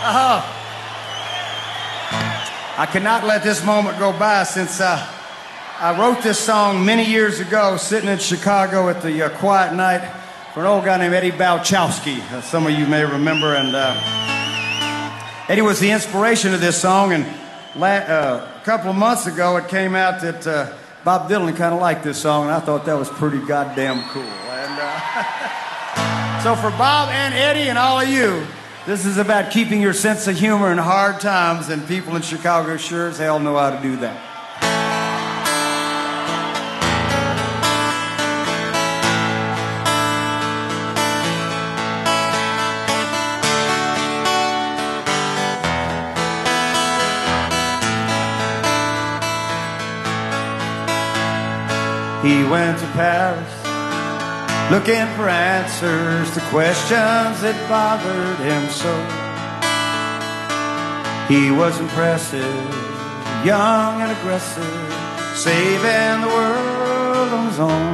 I cannot let this moment go by since I wrote this song many years ago sitting in Chicago at the Quiet Night for an old guy named Eddie Balchowski. Some of you may remember. And Eddie was the inspiration of this song. And a couple of months ago it came out that Bob Dylan kind of liked this song, and I thought that was pretty goddamn cool. And so for Bob and Eddie and all of you, this is about keeping your sense of humor in hard times, and people in Chicago sure as hell know how to do that. He went to Paris looking for answers to questions that bothered him so. He was impressive, young and aggressive, saving the world on his own.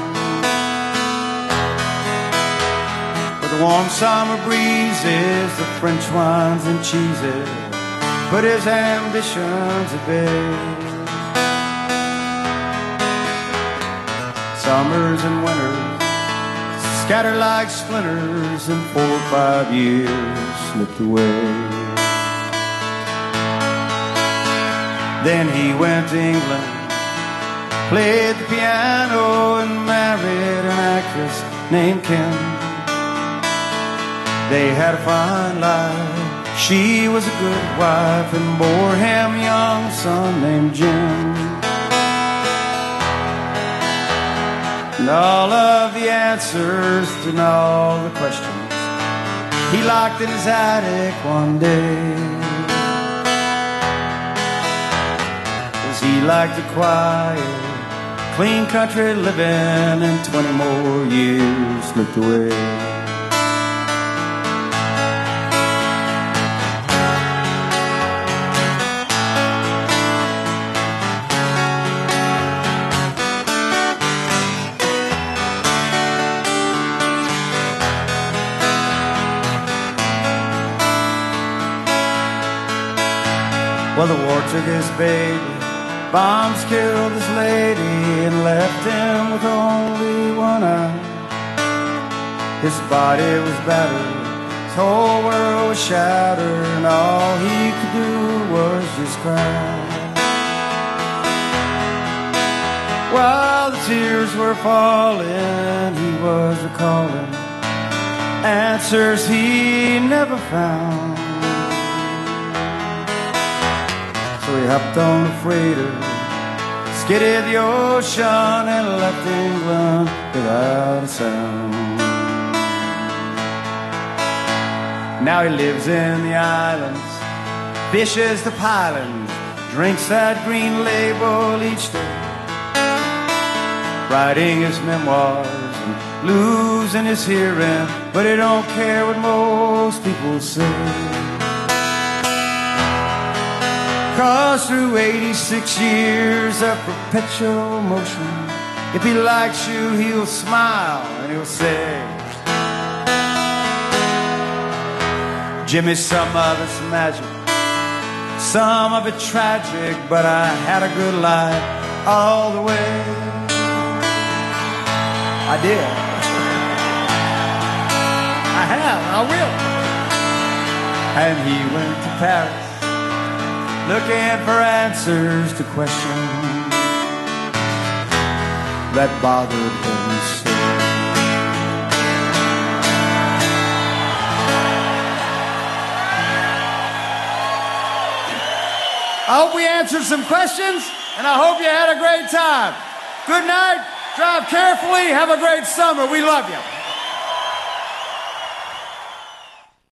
With the warm summer breezes, the French wines and cheeses put his ambitions at bay. Summers and winters scattered like splinters, and 4 or 5 years slipped away. Then he went to England, played the piano, and married an actress named Kim. They had a fine life, she was a good wife, and bore him a young son named Jim. And all of the answers to all the questions he locked in his attic one day. 'Cause he liked the quiet, clean country living, and 20 more years slipped away. Well, the war took his baby, bombs killed his lady, and left him with only one eye. His body was battered, his whole world was shattered, and all he could do was just cry. While the tears were falling, he was recalling answers he never found. So he hopped on a freighter, skidded the ocean, and left England without a sound. Now he lives in the islands, fishes the pilings, drinks that green label each day, writing his memoirs and losing his hearing, but he don't care what most people say. 'Cause through 86 years of perpetual motion, if he likes you, he'll smile and he'll say, Jimmy, some of it's magic, some of it tragic, but I had a good life all the way. I did. I have, I will. And he went to Paris, looking for answers to questions that bothered him so. I hope we answered some questions, and I hope you had a great time. Good night, drive carefully, have a great summer. We love you.